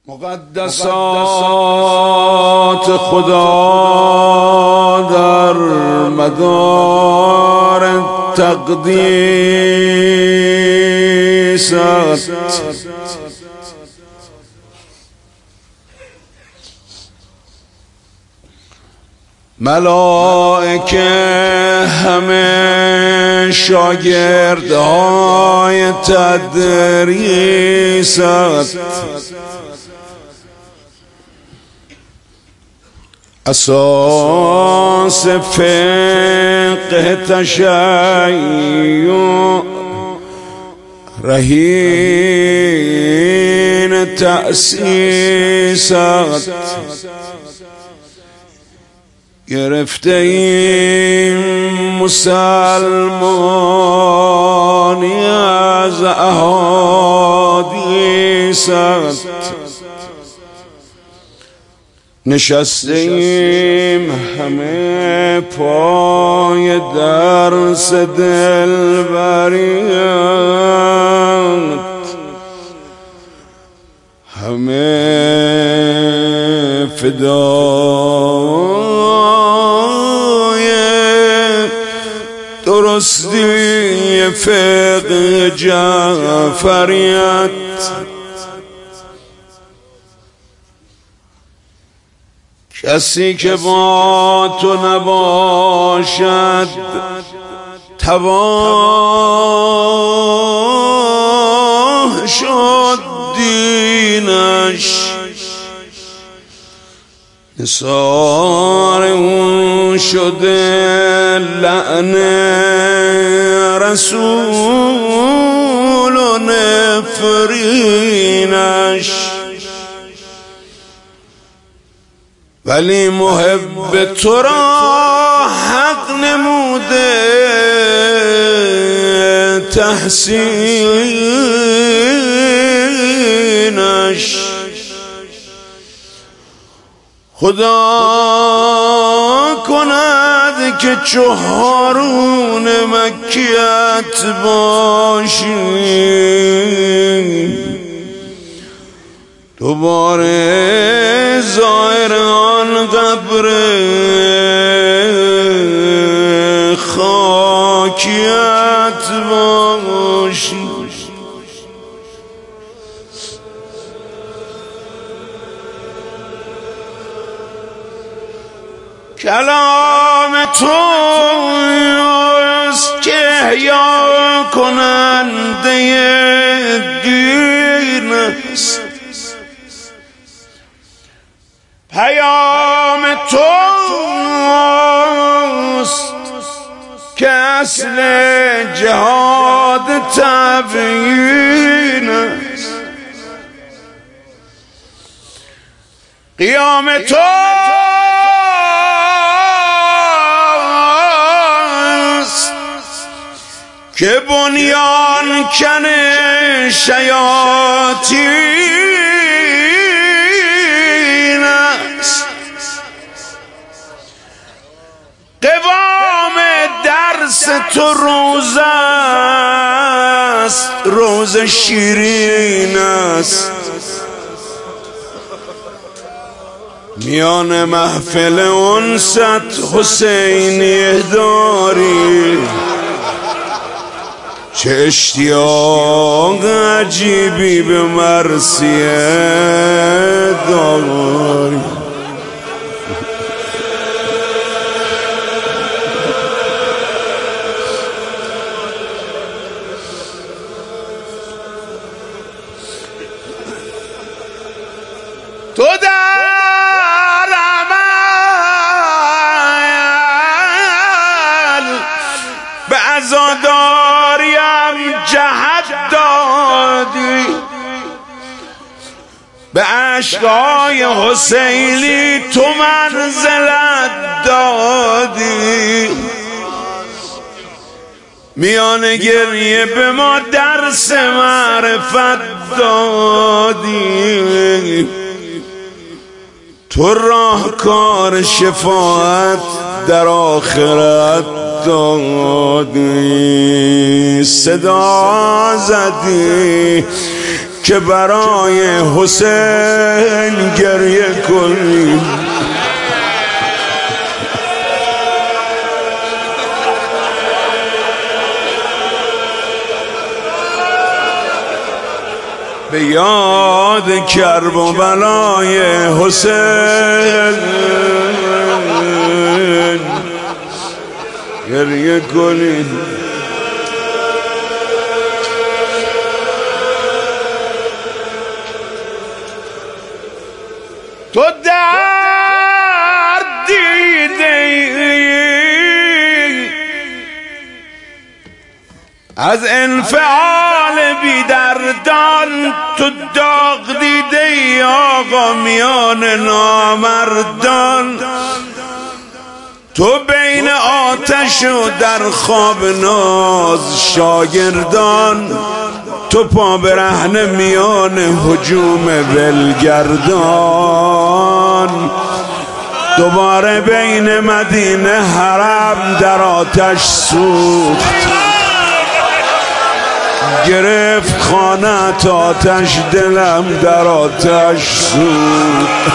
مقدسات خدا در مدار تقدیست، ملائکه همه شاگردهای تدریست، اساس فقه تشیع رهین تأسیست. گرفته این مسلمانی از احادیثت، نشستیم همه پای درس دلبریت، همه فدای درستی فقه جعفریت. کسی که با تو نباشد تباه شد دینش، نثار اون شده لعن رسول و نفرینش. ولی محب تو را حق نموده تحسینش. خدا کند که چو هارون مکیت باشی، دوباره ظاهر آن قبر خاکیت باشی. کلام توست که احیا کننده دین است، پیام توست که اصل جهاد تبیین است، قیام توست که بنیان کن شیاطین است، قوام درس تو روزه است، روز شیرین است. میان محفل انست حسینی داری، چه اشتیاق عجیبی به مرثیه داری. تو در عمل به عزاداریم جهت دادی، به عشقای حسینی تو منزلت دادی، میان گریه به ما درس معرفت دادی. تو راهکار شفاعت در آخرت دادی، صدا زدی که برای حسین گریه کنی. به یاد کرب و بلای حسین گریه کنی. تو درد دیدی از انفعال بیدردان، تو داغ دیدی آقا میان نامردان، تو بین آتش و در خواب ناز شاگردان، تو پا برهنه میان هجوم ولگردان، دوباره بین مدینه حرم در آتش سوخت، گرفت خانه آتش دلم در آتش سوخت.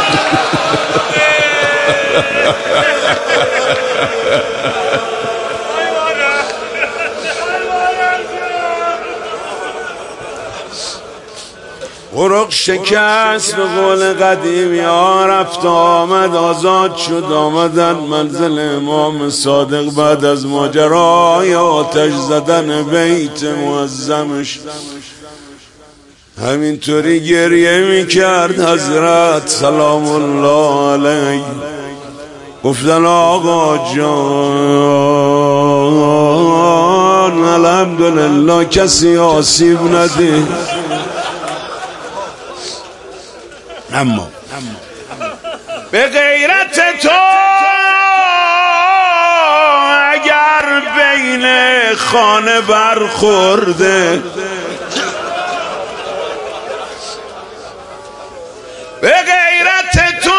قرق شکست به قول قدیم، یا رفت آمد آزاد شد، آمدن منزل امام صادق بعد از ماجرای آتش زدن بیت معظمش. همینطوری گریه میکرد حضرت سلام الله علیه. گفتن آقا جان الحمدلله کسی آسیب ندید، اما به غیرت تو اگر بین خانه برخورده، به غیرت تو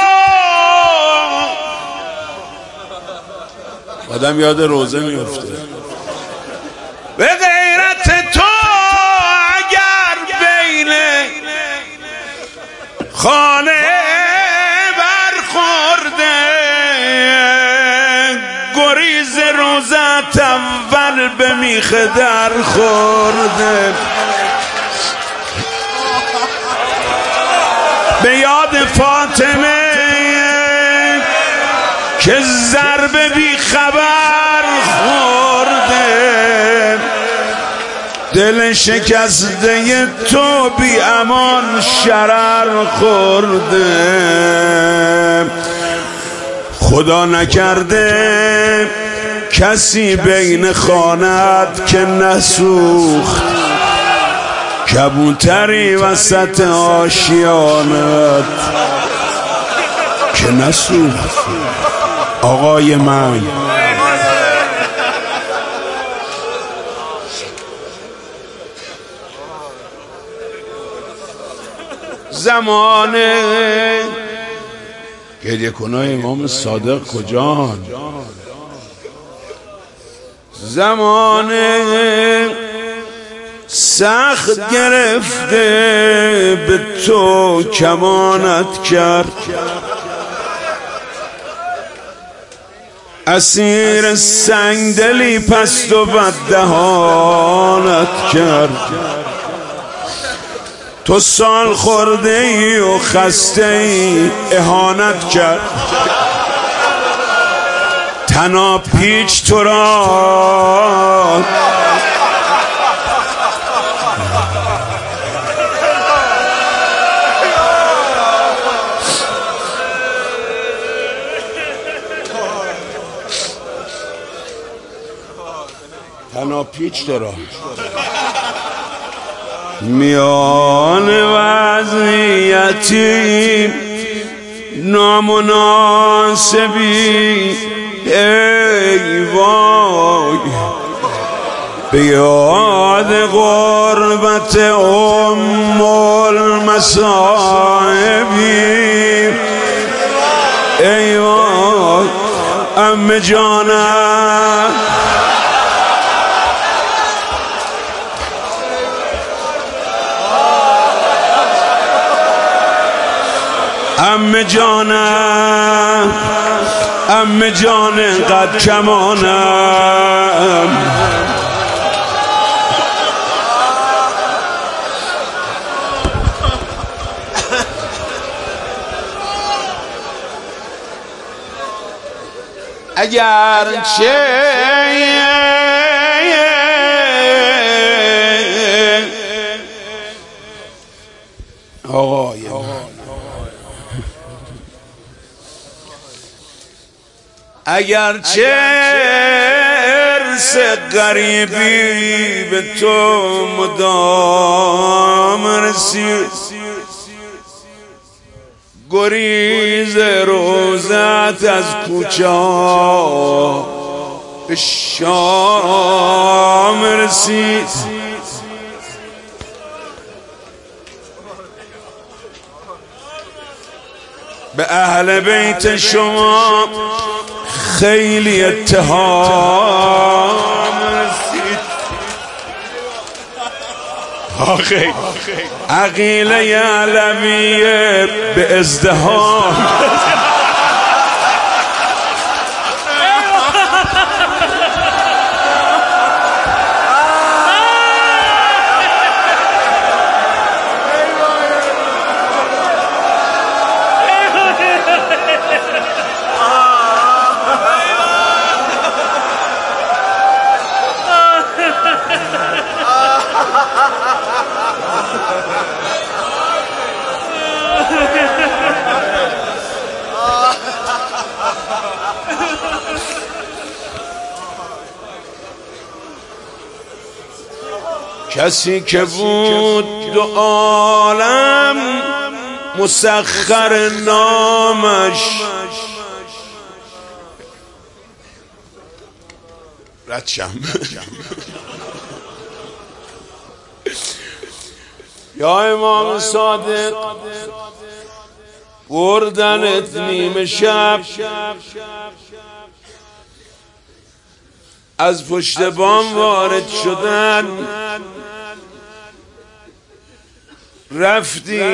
آدم یاد روزه میفته. به غیرت تو اگر بین خانه برخورده، گریز روزت اول به میخ در خورده، به یاد فاطمه که ضربه بی خبر خورده، دل شکسته تو بی امان شرر خورده. خدا نکرده کسی بین خانت که نسوخت، کبوتری وسط آشیانت که نسوخت. آقای من زمانه گریه کنای امام صادق کجان؟ زمانه سخت گرفته به تو کمانت کرد، اسیر سنگدلی پست و بددهانت کرد. تو سال خورده ای و خسته ای اهانت کرد، تنها پیچ تو را پیچ تو را میان وضعیتی نامناسبی، ای وای به یاد غربت ام المصائبی، ای وای عمه جانم عمه جانم عمه جان قد کمانم اگر چه آقای اگر چه ارث غریبی به تو مدام رسید گریز روزت از کوچه به شام رسید به اهل بیت شما خیلی اتهام رسید آخی عقیله علویه به ازدهام کسی که بود دو عالم مسخر نامش ردشم یا امام صادق بردنت نیمه شب از پشت بام وارد شدن رفتی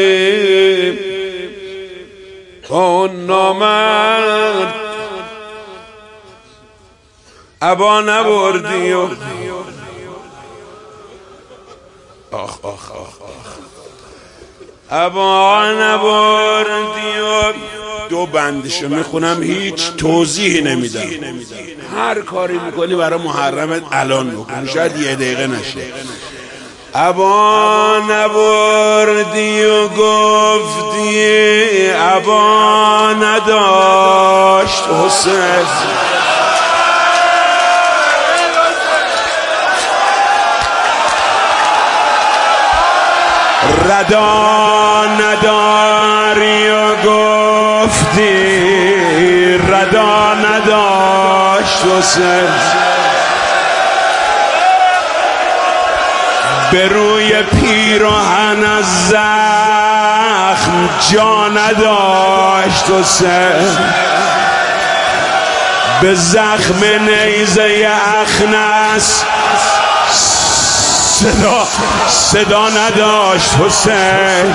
با اون نامرد ابا نبردی و ابا نبردی و دو بندشو میخونم هیچ توضیحی نمیدم هر کاری میکنی برای محرمت الان بکن شاید یه دقیقه نشه ابا نبردی و گفتی ابا نداشت حسین ردا نداری و گفتی ردا نداشت حسین به روی پیراهن از زخم جا نداشت حسین به زخم نیزه اخنس صدا نداشت حسین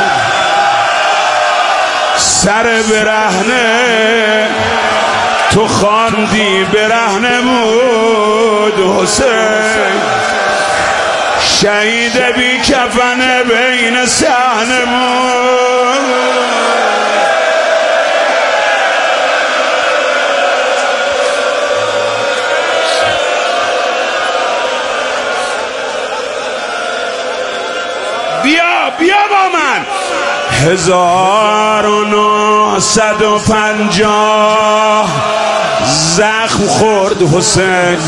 سر برهنه تو خواندی برهنه بود حسین شهید بی کفن بین صحنه بود بیا با من 1950 زخم خورد حسین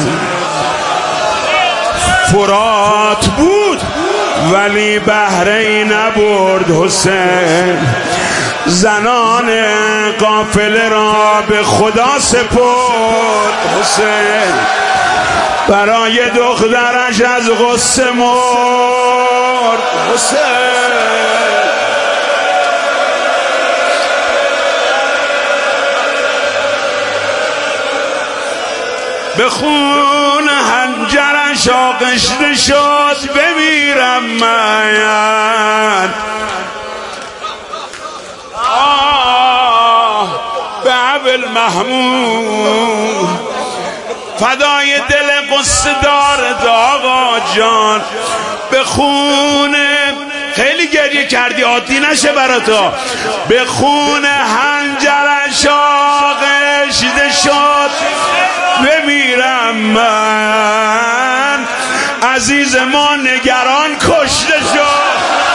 فرات بود ولی بحری نبرد حسین زنان قافله را به خدا سپرد حسین برای دخترش از غصه مرد حسین به خون حنجرش آغشته شد بمیرم من بالمحمود فدای دل قصه دارد آقا جان به خونه خیلی گریه کردی عادی نشه براتا به خونه هنجرش آغشته شد بمیرم من عزیز ما نگران کشته شد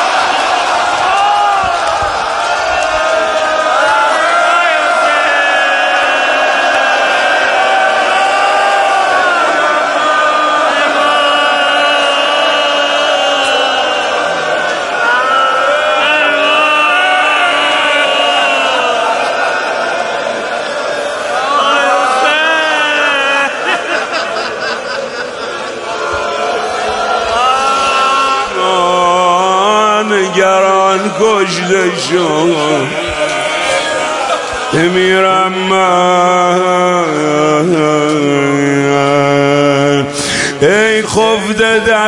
نگران کشته شد بمیرم من ای خفته در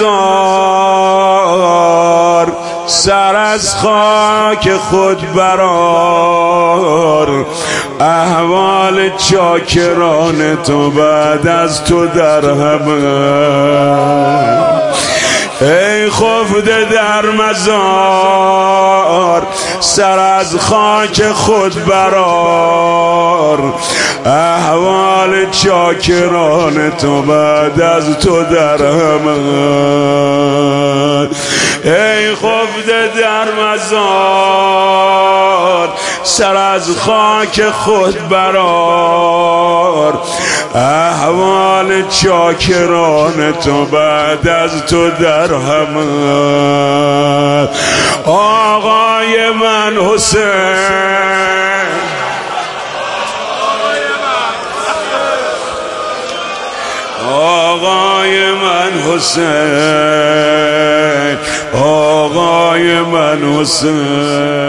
مزار سر از خاک خود برار احوال چاکران تو بعد از تو در همه ای خفته در مزار سر از خاک خود برار احوال چاکران تو بعد از تو در همان ای خفته در مزار سر از خاک خود برار احوال چاکران تو بعد از تو در همان آقای من حسین آقای من حسین آقای من حسین